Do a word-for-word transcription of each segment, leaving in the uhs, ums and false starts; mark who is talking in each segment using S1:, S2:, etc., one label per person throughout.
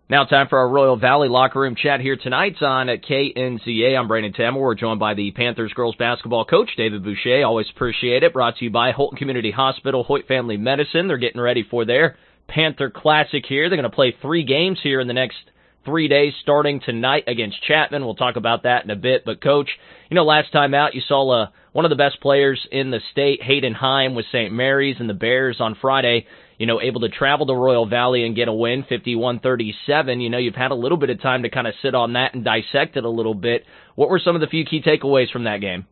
S1: Now time for our Royal Valley locker room chat here tonight on K N Z A. I'm Brandon Tammer. We're joined by the Panthers girls basketball coach, David Boucher. Always appreciate it. Brought to you by Holton Community Hospital, Hoyt Family Medicine. They're getting ready for their Panther Classic here. They're going to play three games here in the next three days, starting tonight against Chapman. We'll talk about that in a bit. But, Coach, you know, last time out you saw uh, one of the best players in the state, Hayden Heim, with Saint Mary's and the Bears on Friday, you know, able to travel to Royal Valley and get a win, fifty-one thirty-seven. You know, you've had a little bit of time to kind of sit on that and dissect it a little bit. What were some of the few key takeaways from that game?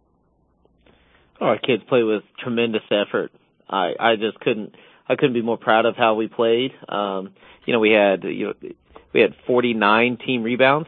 S2: Oh, our kids played with tremendous effort. I, I just couldn't, I couldn't be more proud of how we played. Um, you know, we had, you know, we had forty-nine team rebounds.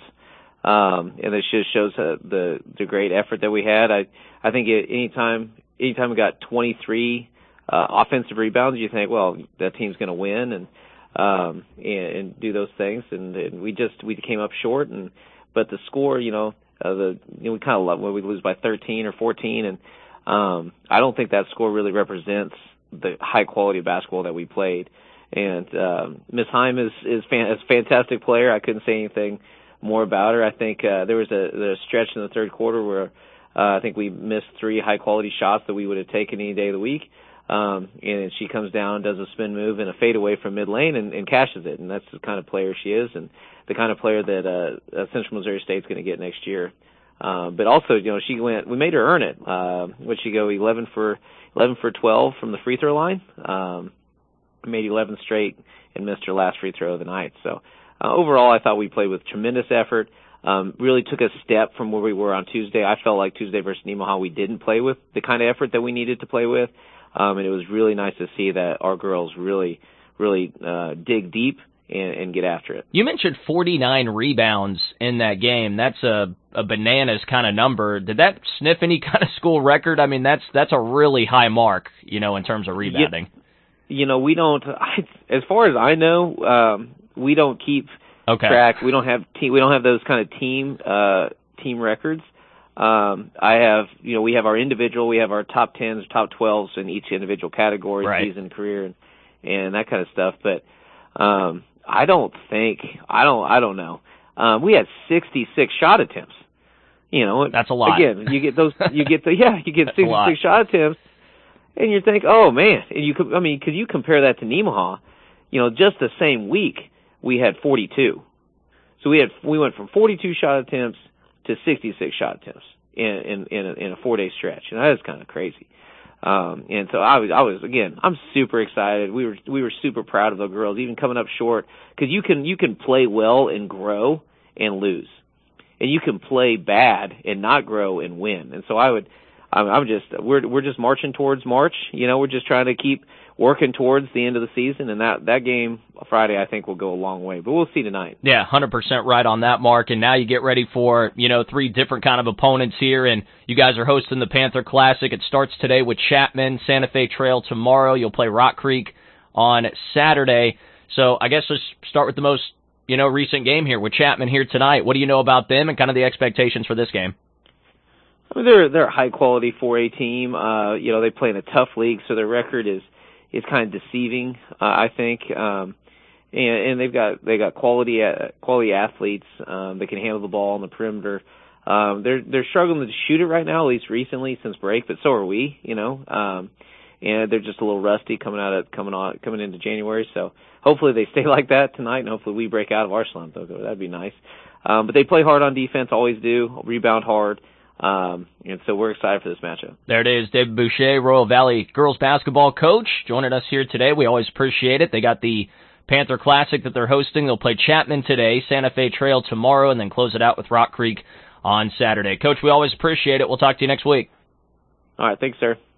S2: Um, and this just shows uh, the, the great effort that we had. I, I think it, anytime, anytime we got twenty-three Uh, offensive rebounds, you think, well, that team's going to win and, um, and and do those things, and, and we just we came up short. And but the score, you know, uh, the you know, we kind of love when we lose by thirteen or fourteen, and um, I don't think that score really represents the high quality of basketball that we played. And um, Miss Heim is is, fan, is a fantastic player. I couldn't say anything more about her. I think uh, there was a, there was a stretch in the third quarter where uh, I think we missed three high quality shots that we would have taken any day of the week. Um, and she comes down, does a spin move and a fade away from mid lane and, and cashes it. And that's the kind of player she is, and the kind of player that uh, uh Central Missouri State's going to get next year. Uh, but also, you know, she went. We made her earn it. Uh, would she go eleven for eleven for twelve from the free throw line? Um, made eleven straight and missed her last free throw of the night. So uh, overall, I thought we played with tremendous effort. Um, really took a step from where we were on Tuesday. I felt like Tuesday versus Nemaha, we didn't play with the kind of effort that we needed to play with. Um, and it was really nice to see that our girls really, really uh, dig deep and, and get after it.
S1: You mentioned forty-nine rebounds in that game. That's a, a bananas kind of number. Did that sniff any kind of school record? I mean, that's that's a really high mark, you know, in terms of rebounding.
S2: You, you know, we don't. I, as far as I know, um, we don't keep
S1: okay.
S2: track. We don't have team. We don't have those kind of team uh, team records. Um, I have, you know, we have our individual, we have our top tens, top twelves in each individual category,
S1: right.
S2: season, career, and, and that kind of stuff. But, um, I don't think, I don't, I don't know. Um, we had sixty-six shot attempts. You know,
S1: that's a lot.
S2: Again, you get those, you get the, yeah, you get sixty-six shot attempts, and you think, oh man, and you, I mean, could you compare that to Nemaha? You know, just the same week we had forty-two. So we had, we went from forty-two shot attempts to sixty-six shot attempps in in in a, in a four day stretch, and that is kind of crazy. Um, and so I was I was again I'm super excited. We were we were super proud of the girls, even coming up short, because you can you can play well and grow and lose, and you can play bad and not grow and win. And so I would I'm, I'm just we're we're just marching towards March. You know, we're just trying to keep working towards the end of the season, and that, that game Friday I think will go a long way. But we'll see tonight.
S1: Yeah, one hundred percent right on that, Mark. And now you get ready for, you know, three different kind of opponents here, and you guys are hosting the Panther Classic. It starts today with Chapman, Santa Fe Trail tomorrow. You'll play Rock Creek on Saturday. So I guess let's start with the most, you know, recent game here with Chapman here tonight. What do you know about them and kind of the expectations for this game?
S2: I mean, they're they're a high quality four A team. Uh, you know, they play in a tough league, so their record is is kind of deceiving, uh, I think. Um, and, and they've got they got quality uh, quality athletes. Um, they can handle the ball on the perimeter. Um, they're they're struggling to shoot it right now, at least recently since break, but so are we. You know, um, and they're just a little rusty coming out of coming on coming into January. So hopefully they stay like that tonight, and hopefully we break out of our slump. That'd be nice. Um, but they play hard on defense, always do. Rebound hard. Um, and so we're excited for this matchup.
S1: There it is, David Boucher, Royal Valley girls basketball coach, joining us here today. We always appreciate it. They got the Panther Classic that they're hosting. They'll play Chapman today, Santa Fe Trail tomorrow, and then close it out with Rock Creek on Saturday. Coach, we always appreciate it. We'll talk to you next week.
S2: All right. Thanks, sir.